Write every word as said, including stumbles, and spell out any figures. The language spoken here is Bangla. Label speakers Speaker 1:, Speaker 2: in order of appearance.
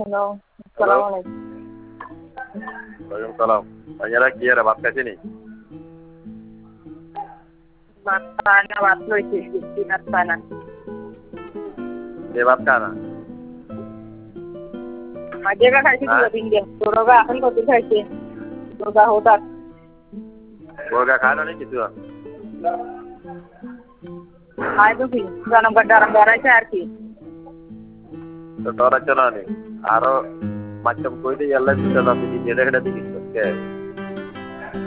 Speaker 1: হ্যালো, আসসালামু আলাইকুম।
Speaker 2: ওয়ালাইকুম সালাম। ভাইয়ারা কি আর ভাত খাইছেনি?
Speaker 1: ভাত খায় না, ভাত লইছি, দিচ্ছি ভাত খায় না।
Speaker 2: কে ভাত খায় না?
Speaker 1: আজকে খাইছি দুটো তিন দিন। তোরগা এখন কত খাইছে? তোরগা হঠাৎ।
Speaker 2: মুরগা খায় না নাকি কিছু?
Speaker 1: খাই তো কি? জনম কাটারাম বেড়াইছে আর কি?
Speaker 2: তো তোরা চলো নি। আরো মাধ্যম কই দিয়ে আল্লাহ দুটো দাবি দিয়ে দেখে দিচ্ছিস কে?